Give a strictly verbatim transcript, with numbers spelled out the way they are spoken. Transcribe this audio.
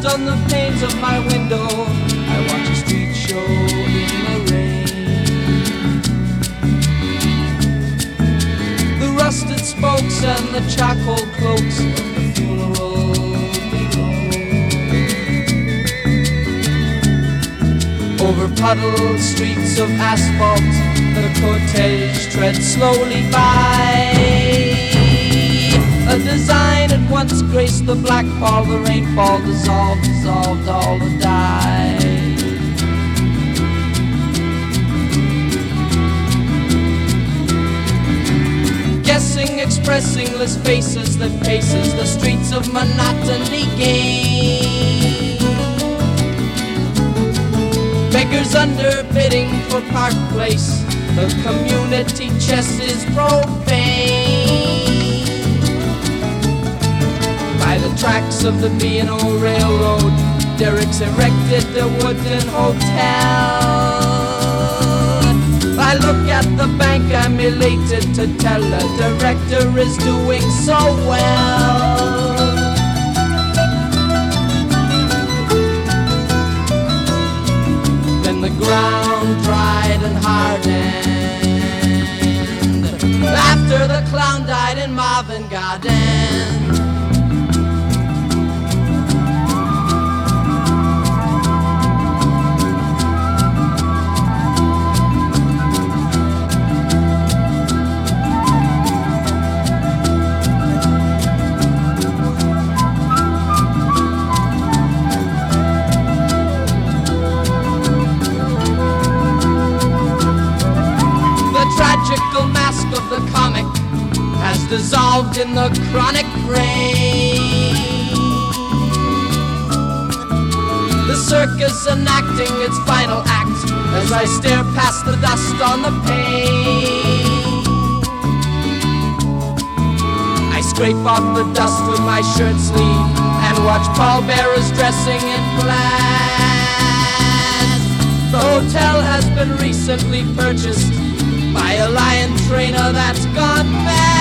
dust on the panes of my window. I watch a street show in the rain. The rusted spokes and the charcoal cloaks of the funeral below. Over puddled streets of asphalt, the cortege treads slowly by. A design at once graced the black pall, the rainfall dissolved, dissolved all the dye. Guessing, expressingless faces that paces the streets of monotony gain. Beggars underbidding for Park Place, the community chest is profane. By the tracks of the B and O Railroad, derricks erected the wooden hotel. I look at the bank, I'm elated to tell the director is doing so well. Then the ground dried and hardened after the clown died in Marvin Garden. Tragical mask of the comic has dissolved in the chronic rain. The circus enacting its final act as I stare past the dust on the pane. I scrape off the dust with my shirt sleeve and watch pallbearers dressing in plaid. The hotel has been recently purchased by a lion trainer that's gone mad.